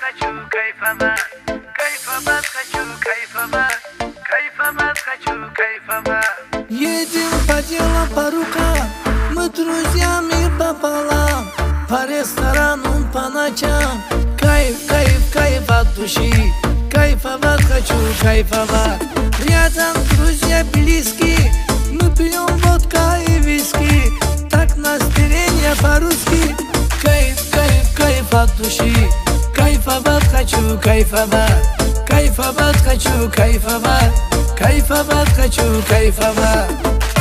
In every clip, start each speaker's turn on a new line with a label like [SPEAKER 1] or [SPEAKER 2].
[SPEAKER 1] хочу, кайфовать, кайфовать хочу, кайфовать, кайфовать хочу, кайфовать.
[SPEAKER 2] Едем по делам, по рукам, мы друзьями пополам, по ресторанам, по ночам. Кайф, кайф, кайф от души, кайфовать хочу, кайфовать. Рядом друзья близкие, мы пьем водка и виски, так настроение по-русски. Кайф, кайф, кайф от души, кайфовать хочу, кайфовать, кайфовать хочу, кайфовать, кайфовать хочу, кайфовать.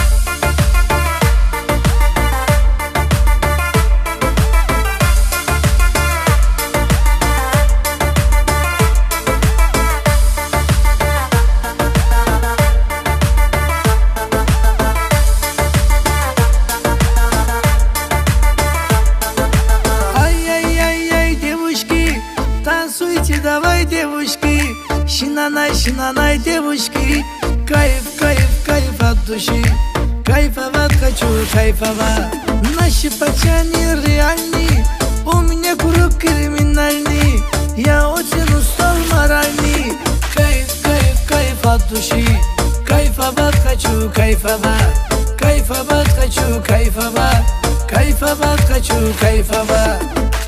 [SPEAKER 2] Танцуйте, давай, девушки, шинанай, шинанай, девушки. Кайф, кайф, кайф от души, кайфовать хочу, кайфовать. Наши пацаны реальные, у меня круг криминальный, я очень устал моральный. Кайф, кайф, кайф от души, кайфовать хочу, кайфовать, кайфовать хочу, кайфовать, кайфовать хочу, кайфовать.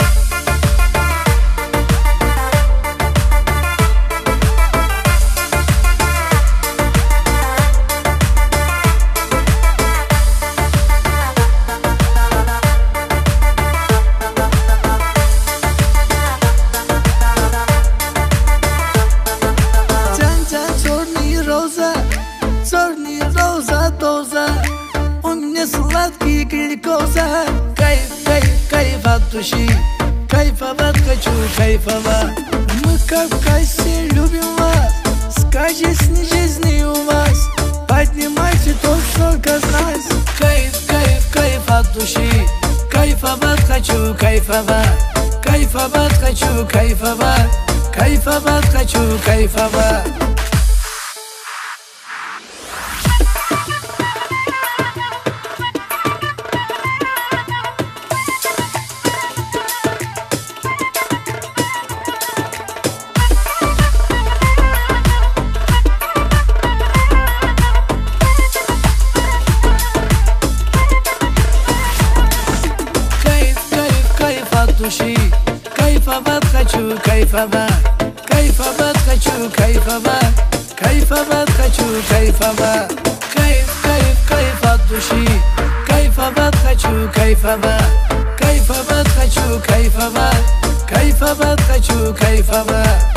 [SPEAKER 2] Черный роза, доза, у меня сладкий глюкоза. Кайф, кайф, кайф от души, кайфовать хочу, кайфовать. Мы как в кайфе любим вас, сказочной жизни у вас. Поднимайте тост, сколько нас. Кайф, кайф, кайф от души, кайфовать хочу, кайфовать, кайфовать хочу, кайфовать, кайфовать хочу, кайфовать. Души, кайфовать хочу, кайфовать, кайфовать хочу, кайфовать, кайфовать хочу, кайфовать. Кайф, кайф, кайф от души, кайфовать хочу, кайфовать, кайфовать хочу, кайфовать, кайфовать хочу, кайфовать.